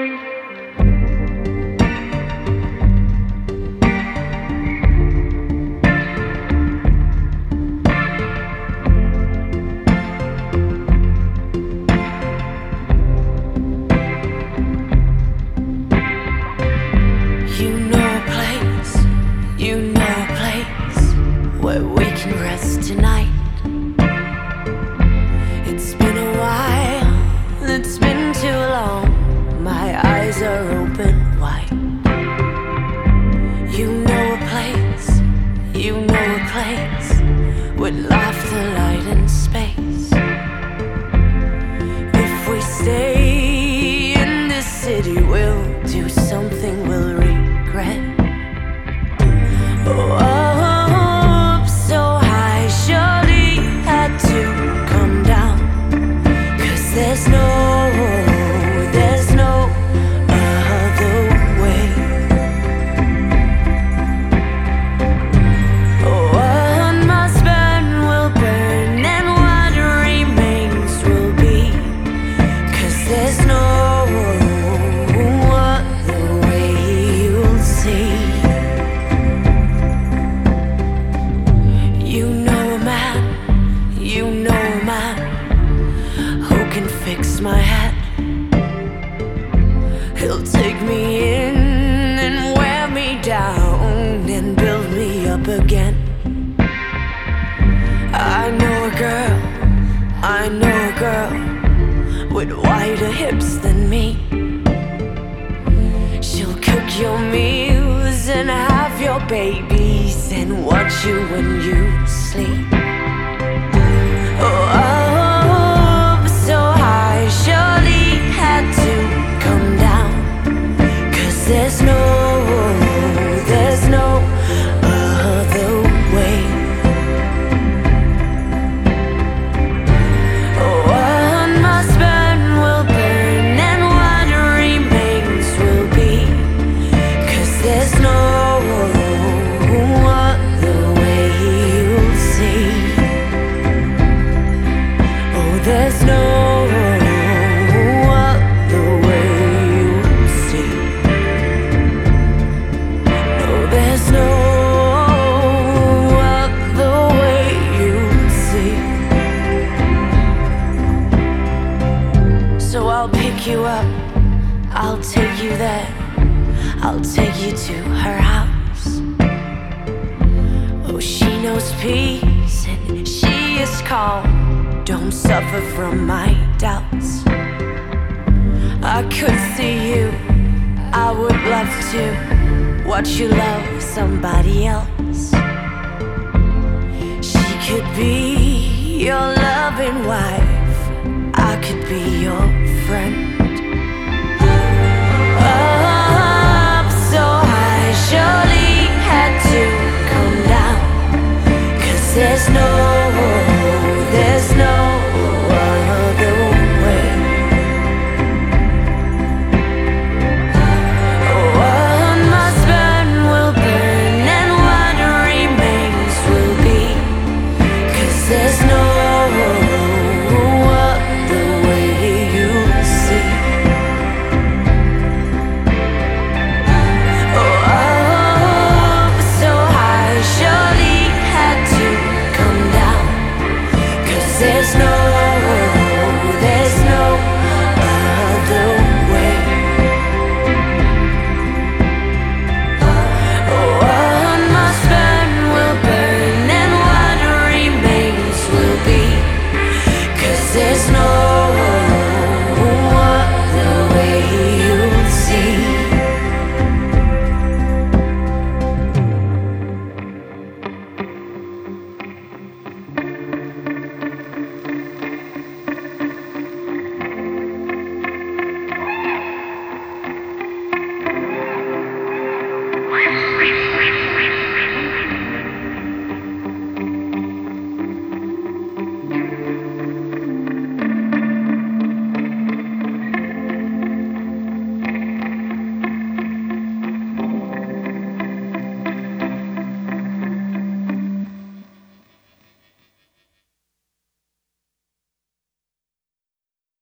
Where we can rest tonight. It's been a while, it's been too long. My eyes are open wide. You know a place with laughter, light and space. If we stay in this city, we'll do something we'll regret. Oh, there's no other way. What must burn will burn, and what remains will be. 'Cause there's no other way, you'll see. You know a man who can fix my head. He'll take me in and wear me down and build me up again. I know a girl with wider hips than me. She'll cook your meals and have your babies and watch you when you sleep. There's no other way. What must burn will burn, and what remains will be. 'Cause there's no other way, you'll see. Oh, there's no you up, I'll take you there, I'll take you to her house. Oh, she knows peace and she is calm, don't suffer from my doubts. I could see you, I would love to watch you love somebody else. She could be your loving wife, I could be your friend.